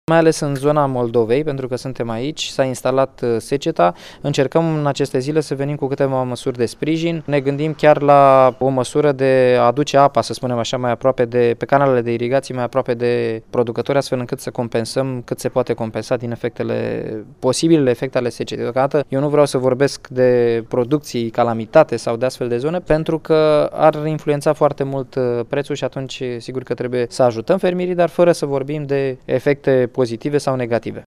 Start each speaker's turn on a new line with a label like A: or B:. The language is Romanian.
A: Mai ales în zona Moldovei, pentru că suntem aici, s-a instalat seceta. Încercăm în aceste zile să venim cu câteva măsuri de sprijin. Ne gândim chiar la o măsură de a aduce apa, să spunem așa, mai aproape pe canalele de irigații, mai aproape de producători, astfel încât să compensăm cât se poate compensa din posibilele efecte ale secetei. Deocamdată eu nu vreau să vorbesc de producții, calamitate sau de astfel de zone, pentru că ar influența foarte mult prețul și atunci sigur că trebuie să ajutăm fermierii, dar fără să vorbim de efecte pozitive sau negative.